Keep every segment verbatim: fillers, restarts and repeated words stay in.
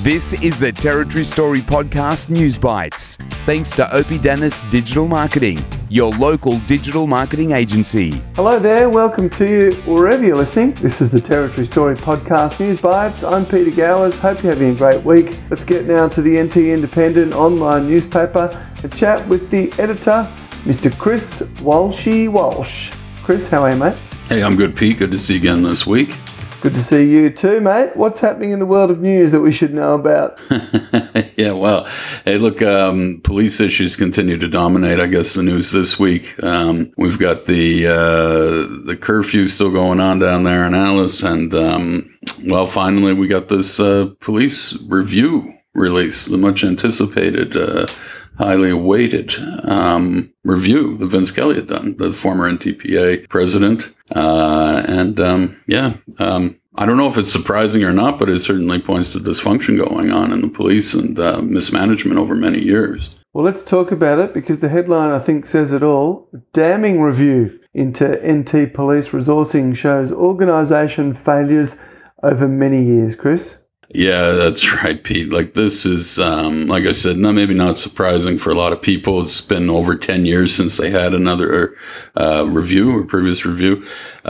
This is the Territory Story Podcast News Bites. Thanks to Opie Dennis Digital Marketing, your local digital marketing agency. Hello there, welcome to you wherever you're listening. This is the Territory Story Podcast News Bites. I'm Peter Gowers. Hope you're having a great week. Let's get now to the N T Independent online newspaper and chat with the editor, Mister Chris Walshy Walsh. Chris, how are you, mate? Hey, I'm good, Pete. Good to see you again this week. Good to see you too, mate. What's happening in the world of news that we should know about? Yeah, well, hey, look, um, police issues continue to dominate, I guess, the news this week. Um, we've got the uh, the curfew still going on down there in Alice, and, um, well, finally we got this uh, police review release, the much anticipated, uh, highly awaited um, review that Vince Kelly had done, the former N T P A president. Uh, and, um, yeah, um, I don't know if it's surprising or not, but it certainly points to dysfunction going on in the police and uh, mismanagement over many years. Well, let's talk about it because the headline, I think, says it all. Damning review into N T police resourcing shows organisation failures over many years. Chris? Yeah, that's right, Pete. Like this is, um, like I said, not maybe not surprising for a lot of people. It's been over ten years since they had another uh, review or previous review.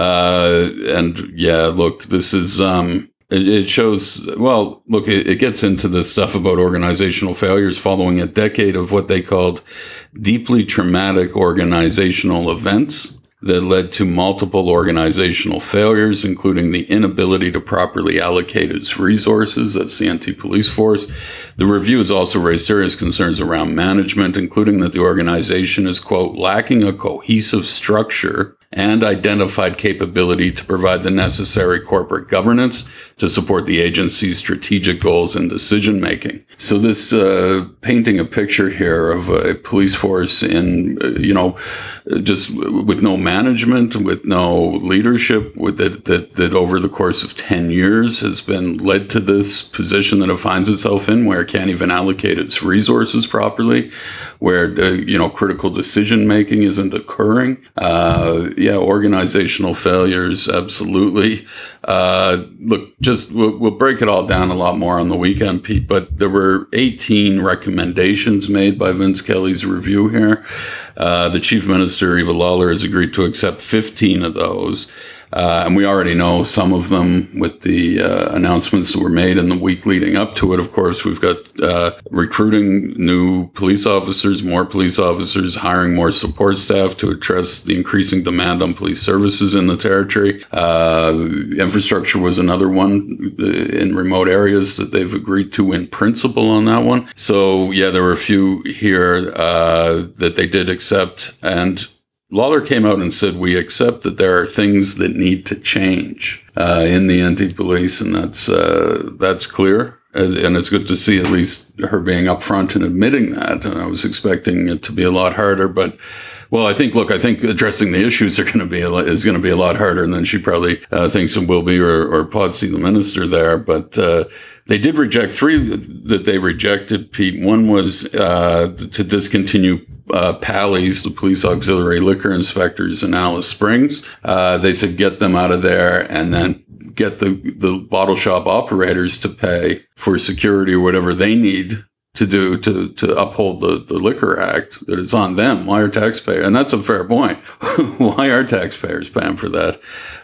Uh, and yeah, look, this is, um, it, it shows, well, look, it, it gets into this stuff about organizational failures following a decade of what they called deeply traumatic organizational events that led to multiple organizational failures, including the inability to properly allocate its resources. That's the N T Police Force. The review has also raised serious concerns around management, including that the organization is, quote, lacking a cohesive structure and identified capability to provide the necessary corporate governance to support the agency's strategic goals and decision-making. So this uh, painting a picture here of a police force in, uh, you know, just with no management, with no leadership, with that, that, that over the course of ten years has been led to this position that it finds itself in where it can't even allocate its resources properly, where, uh, you know, critical decision-making isn't occurring. Uh, yeah, organizational failures, absolutely. Uh, look, just we'll, we'll break it all down a lot more on the weekend, Pete, but there were eighteen recommendations made by Vince Kelly's review here. Uh, the Chief Minister, Eva Lawler, has agreed to accept fifteen of those. Uh, and we already know some of them with the uh, announcements that were made in the week leading up to it. Of course, we've got uh, recruiting new police officers, more police officers, hiring more support staff to address the increasing demand on police services in the territory. Uh, infrastructure was another one in remote areas that they've agreed to in principle on that one. So, yeah, there were a few here uh, that they did accept, and Lawler came out and said, we accept that there are things that need to change uh, in the N T police, and that's uh, that's clear. As, and it's good to see at least her being upfront and admitting that. And I was expecting it to be a lot harder, but well, I think, look, I think addressing the issues are going to be a, is going to be a lot harder than she probably uh, thinks it will be, or, or Podsy, the minister there. But uh, they did reject three that they rejected, Pete. One was uh, to discontinue uh, PALIs, the police auxiliary liquor inspectors in Alice Springs. Uh, they said get them out of there and then get the, the bottle shop operators to pay for security or whatever they need to do to, to uphold the, the Liquor Act, that it's on them. Why are taxpayers? And that's a fair point. Why are taxpayers paying for that?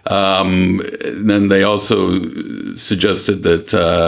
Um, then they also suggested that,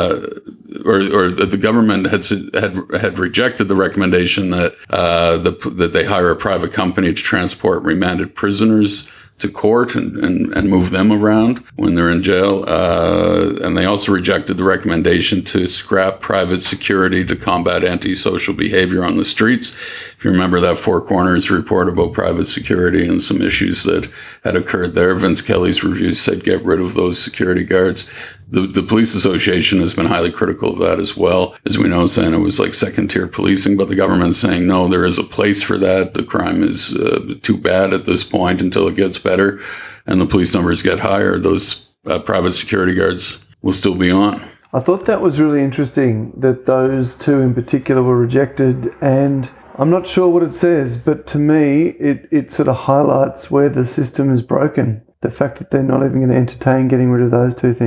uh, or, or that the government had, had, had rejected the recommendation that, uh, the, that they hire a private company to transport remanded prisoners to court and, and, and move them around when they're in jail. Uh, and they also rejected the recommendation to scrap private security to combat antisocial behavior on the streets. If you remember that Four Corners report about private security and some issues that had occurred there, Vince Kelly's review said get rid of those security guards. The, the police association has been highly critical of that as well, as we know, saying it was like second tier policing, but the government's saying, no, there is a place for that. The crime is uh, too bad at this point until it gets better and the police numbers get higher. Those uh, private security guards will still be on. I thought that was really interesting that those two in particular were rejected, and I'm not sure what it says, but to me, it, it sort of highlights where the system is broken. The fact that they're not even going to entertain getting rid of those two things.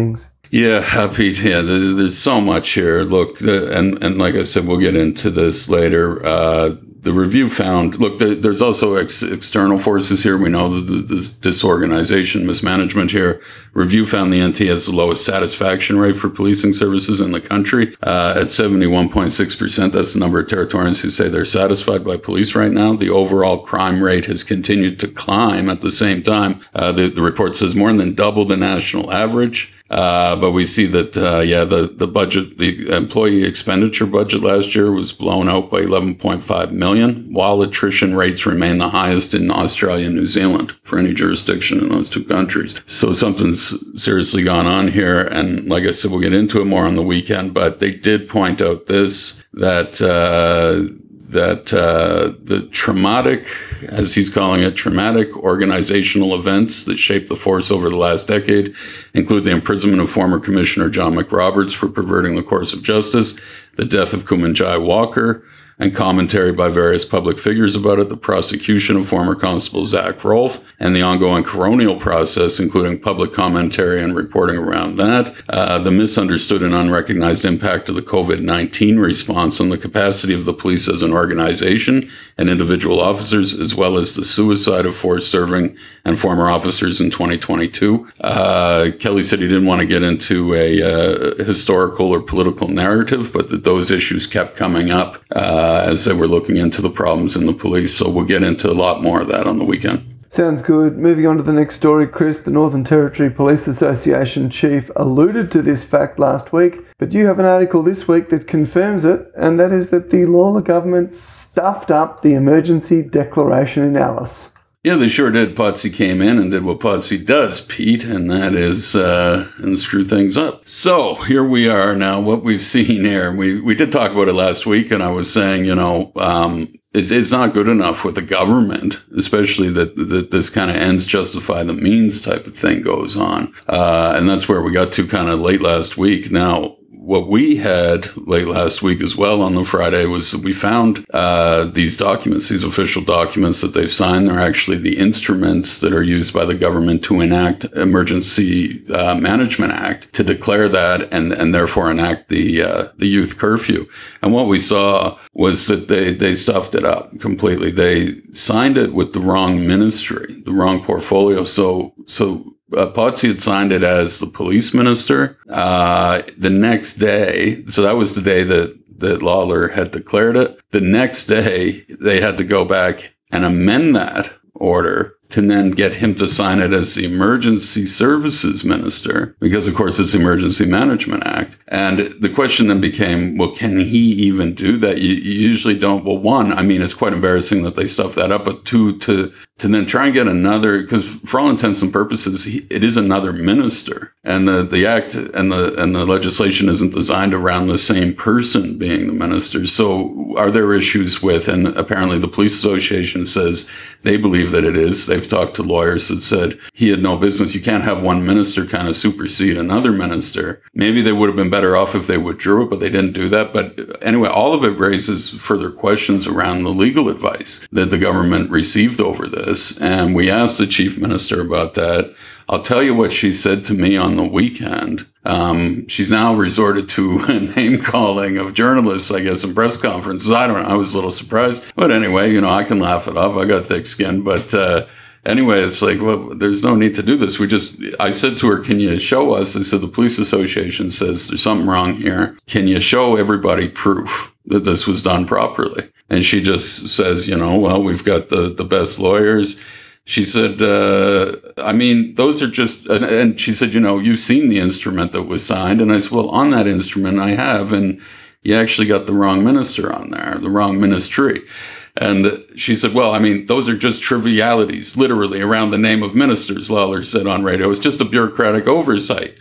Yeah, uh, Pete. Yeah, there's, there's so much here. Look, the, and and like I said, we'll get into this later. Uh, the review found, look, there, there's also ex- external forces here. We know the, the, the disorganization, mismanagement here. Review found the N T has the lowest satisfaction rate for policing services in the country uh, at seventy-one point six percent. That's the number of Territorians who say they're satisfied by police right now. The overall crime rate has continued to climb at the same time. Uh, the, the report says more than double the national average. Uh, but we see that, uh, yeah, the, the budget, the employee expenditure budget last year was blown out by eleven point five million, while attrition rates remain the highest in Australia and New Zealand for any jurisdiction in those two countries. So something's seriously gone on here. And like I said, we'll get into it more on the weekend, but they did point out this, that, uh, that uh, the traumatic, as he's calling it, traumatic organizational events that shaped the force over the last decade include the imprisonment of former Commissioner John McRoberts for perverting the course of justice, the death of Kumanjai Walker, and commentary by various public figures about it, the prosecution of former Constable Zach Rolfe, and the ongoing coronial process, including public commentary and reporting around that, uh, the misunderstood and unrecognized impact of the COVID nineteen response on the capacity of the police as an organization and individual officers, as well as the suicide of four serving and former officers in twenty twenty-two. Uh, Kelly said he didn't want to get into a uh, historical or political narrative, but that those issues kept coming up uh, as they were looking into the problems in the police. So we'll get into a lot more of that on the weekend. Sounds good. Moving on to the next story, Chris, the Northern Territory Police Association chief alluded to this fact last week, but you have an article this week that confirms it, and that is that the Lawler government stuffed up the emergency declaration in Alice. Yeah, they sure did. Potsy came in and did what Potsy does, Pete, and that is uh, and screw things up. So here we are now, what we've seen here. We we did talk about it last week, and I was saying, you know, um, it's, it's not good enough with the government, especially that, that this kind of ends justify the means type of thing goes on. Uh, and that's where we got to kind of late last week. Now, what we had late last week as well on the Friday was we found uh, these documents, these official documents that they've signed. They're actually the instruments that are used by the government to enact Emergency uh, Management Act, to declare that and, and therefore enact the uh, the youth curfew. And what we saw was that they, they stuffed it up completely. They signed it with the wrong ministry, the wrong portfolio. So, so Uh, Potsy had signed it as the police minister. Uh, the next day, so that was the day that, that Lawler had declared it. The next day, they had to go back and amend that order to then get him to sign it as the Emergency Services Minister, because, of course, it's the Emergency Management Act. And the question then became, well, can he even do that? You, you usually don't. Well, one, I mean, it's quite embarrassing that they stuffed that up, but two, to to then try and get another, because for all intents and purposes, he, it is another minister. And the, the act and the and the legislation isn't designed around the same person being the minister. So are there issues with, and apparently the Police Association says they believe that it is. They've talked to lawyers that said he had no business. You can't have one minister kind of supersede another minister. Maybe they would have been better off if they withdrew it, but they didn't do that. But anyway, all of it raises further questions around the legal advice that the government received over this. And we asked the chief minister about that. I'll tell you what she said to me on the weekend. Um, she's now resorted to name calling of journalists, I guess, in press conferences. I don't know. I was a little surprised. But anyway, you know, I can laugh it off. I got thick skin. But uh, anyway, it's like, well, there's no need to do this. We just, I said to her, can you show us? I said, the police association says there's something wrong here. Can you show everybody proof that this was done properly? And she just says, you know, well, we've got the, the best lawyers. She said, uh, I mean, those are just, and, and she said, you know, you've seen the instrument that was signed. And I said, well, on that instrument I have, and you actually got the wrong minister on there, the wrong ministry. And she said, well, I mean, those are just trivialities, literally, around the name of ministers, Lawler said on radio. It's just a bureaucratic oversight.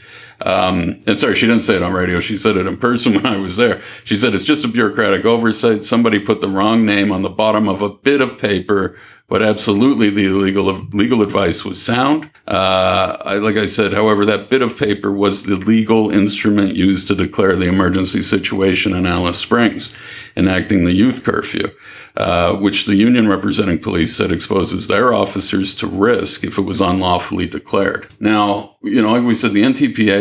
Um, and sorry, she didn't say it on radio. She said it in person when I was there. She said, it's just a bureaucratic oversight. Somebody put the wrong name on the bottom of a bit of paper, but absolutely the legal legal advice was sound. Uh, I, like I said, however, that bit of paper was the legal instrument used to declare the emergency situation in Alice Springs, enacting the youth curfew, uh, which the union representing police said exposes their officers to risk if it was unlawfully declared. Now, you know, like we said, the N T P A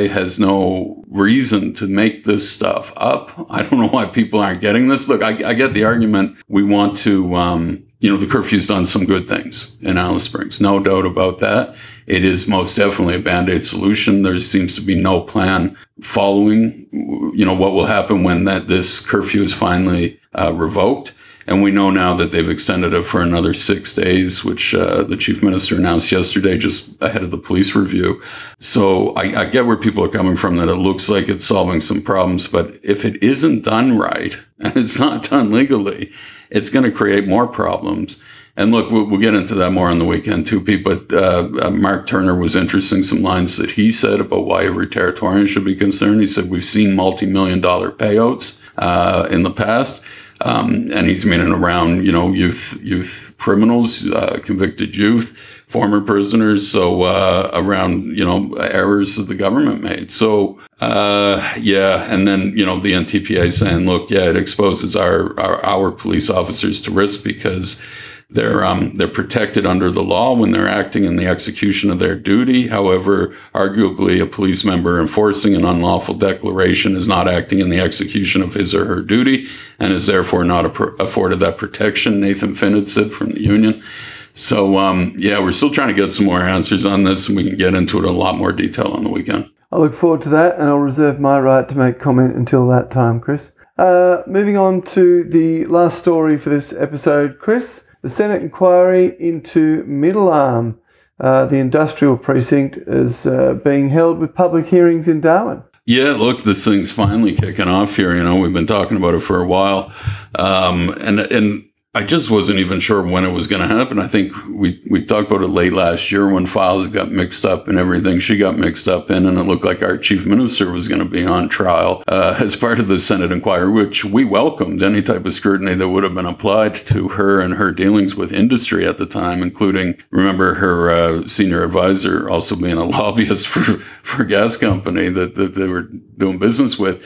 A has no reason to make this stuff up. I don't know why people aren't getting this. Look, I, I get the argument. We want to, um, you know, the curfew's done some good things in Alice Springs. No doubt about that. It is most definitely a Band-Aid solution. There seems to be no plan following, you know, what will happen when that this curfew is finally uh, revoked. And we know now that they've extended it for another six days, which uh, the chief minister announced yesterday, just ahead of the police review. So I, I get where people are coming from, that it looks like it's solving some problems. But if it isn't done right, and it's not done legally, it's going to create more problems. And look, we'll, we'll get into that more on the weekend too, Pete. But uh, uh, Mark Turner was interesting, some lines that he said about why every Territorian should be concerned. He said, we've seen multi-million dollar payouts uh, in the past. Um, and he's meaning around, you know, youth, youth criminals, uh, convicted youth, former prisoners. So, uh, around, you know, errors that the government made. So, uh, yeah. And then, you know, the N T P A saying, look, yeah, it exposes our, our, our police officers to risk because They're um, they're protected under the law when they're acting in the execution of their duty. However, arguably, a police member enforcing an unlawful declaration is not acting in the execution of his or her duty and is therefore not a, afforded that protection, Nathan Finn had said from the union. So, um, yeah, we're still trying to get some more answers on this, and we can get into it in a lot more detail on the weekend. I look forward to that, and I'll reserve my right to make comment until that time, Chris. Uh, moving on to the last story for this episode, Chris. The Senate inquiry into Middle Arm, uh, the industrial precinct, is uh, being held with public hearings in Darwin. Yeah, look, this thing's finally kicking off here. You know, we've been talking about it for a while. Um, and, and I just wasn't even sure when it was going to happen. I think we, we talked about it late last year when files got mixed up and everything she got mixed up in, and it looked like our chief minister was going to be on trial uh, as part of the Senate inquiry, which we welcomed any type of scrutiny that would have been applied to her and her dealings with industry at the time, including, remember, her uh, senior advisor also being a lobbyist for, for a gas company that, that they were doing business with.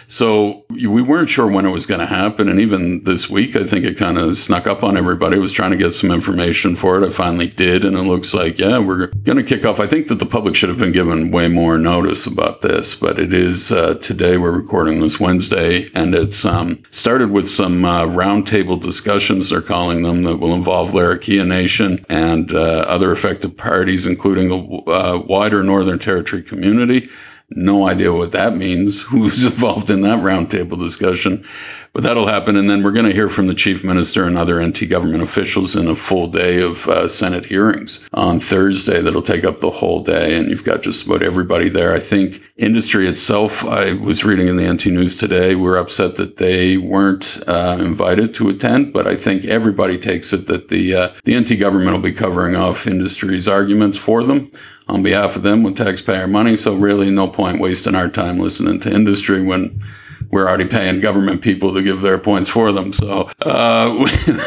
So we weren't sure when it was going to happen. And even this week, I think it kind of snuck up on everybody. I was trying to get some information for it. I finally did. And it looks like, yeah, we're going to kick off. I think that the public should have been given way more notice about this. But it is uh, today. We're recording this Wednesday. And it's um, started with some uh, roundtable discussions, they're calling them, that will involve Larrakia Nation and uh, other affected parties, including the uh, wider Northern Territory community. No idea what that means, who's involved in that roundtable discussion, but that'll happen. And then we're going to hear from the chief minister and other N T government officials in a full day of uh, Senate hearings on Thursday that'll take up the whole day. And you've got just about everybody there. I think industry itself, I was reading in the N T News today, we're upset that they weren't uh, invited to attend, but I think everybody takes it that the, uh, the N T government will be covering off industry's arguments for them on behalf of them with taxpayer money. So really no point wasting our time listening to industry when we're already paying government people to give their points for them. So, uh,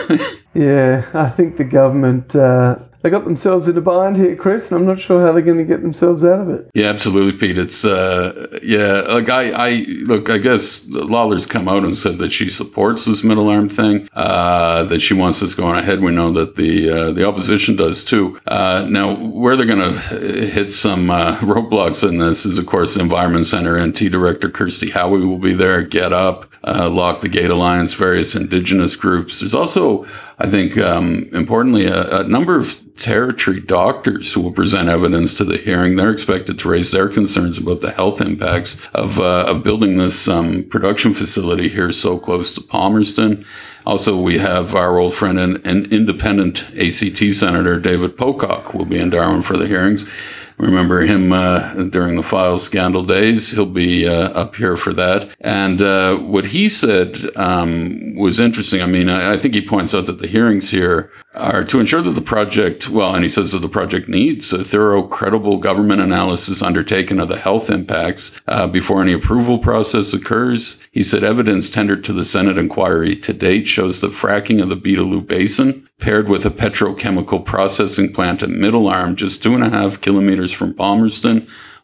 yeah, I think the government, uh, they got themselves in a bind here, Chris, and I'm not sure how they're going to get themselves out of it. Yeah, absolutely, Pete. It's, uh, yeah, like I, I, look, I guess Lawler's come out and said that she supports this middle arm thing, uh, that she wants this going ahead. We know that the, uh, the opposition does too. Uh, now, where they're going to hit some, uh, roadblocks in this is, of course, the Environment Center N T Director Kirsty Howie will be there, Get Up, uh, Lock the Gate Alliance, various Indigenous groups. There's also, I think, um, importantly, a, a number of territory doctors who will present evidence to the hearing. They're expected to raise their concerns about the health impacts of uh, of building this um, production facility here so close to Palmerston. Also, we have our old friend and, and independent A C T Senator David Pocock will be in Darwin for the hearings. Remember him uh, during the Files scandal days. He'll be uh, up here for that. And uh, what he said um, was interesting. I mean, I, I think he points out that the hearings here are to ensure that the project, well, and he says that the project needs a thorough, credible government analysis undertaken of the health impacts uh, before any approval process occurs. He said evidence tendered to the Senate inquiry to date shows that fracking of the Beetaloo Basin, paired with a petrochemical processing plant at Middle Arm, just two and a half kilometers from Palmerston,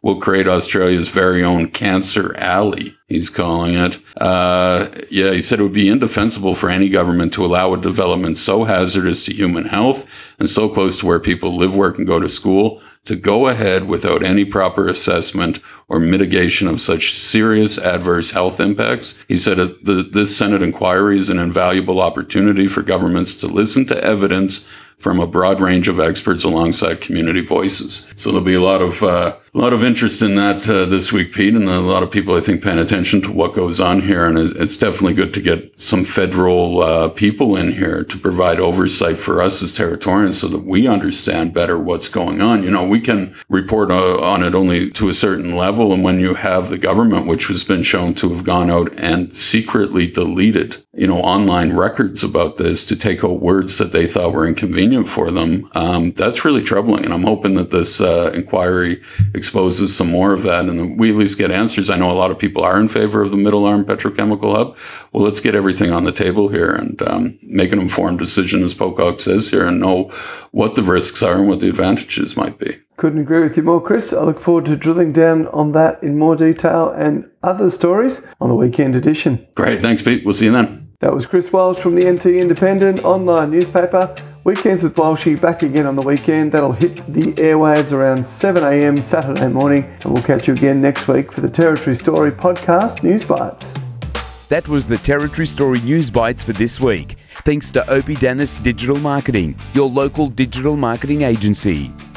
will create Australia's very own cancer alley, he's calling it. Uh, yeah, he said it would be indefensible for any government to allow a development so hazardous to human health and so close to where people live, work, and go to school to go ahead without any proper assessment or mitigation of such serious adverse health impacts. He said that the, this Senate inquiry is an invaluable opportunity for governments to listen to evidence from a broad range of experts alongside community voices. So there'll be a lot of uh, a lot of interest in that uh, this week, Pete, and a lot of people, I think, paying attention to what goes on here. And it's definitely good to get some federal uh, people in here to provide oversight for us as Territorians so that we understand better what's going on. You know, we can report uh, on it only to a certain level. And when you have the government, which has been shown to have gone out and secretly deleted, you know, online records about this to take out words that they thought were inconvenient for them, um, that's really troubling. And I'm hoping that this uh, inquiry exposes some more of that and we at least get answers. I know a lot of people are in favor of the Middle Arm Petrochemical Hub. Well, let's get everything on the table here and um, make an informed decision, as Pocock says here, and know what the risks are and what the advantages might be. Couldn't agree with you more, Chris. I look forward to drilling down on that in more detail and other stories on the weekend edition. Great. Thanks, Pete. We'll see you then. That was Chris Welsh from the N T Independent online newspaper. Weekends with Walshy back again on the weekend. That'll hit the airwaves around seven a.m. Saturday morning, and we'll catch you again next week for the Territory Story podcast News Bites. That was the Territory Story News Bites for this week. Thanks to Opie Dennis Digital Marketing, your local digital marketing agency.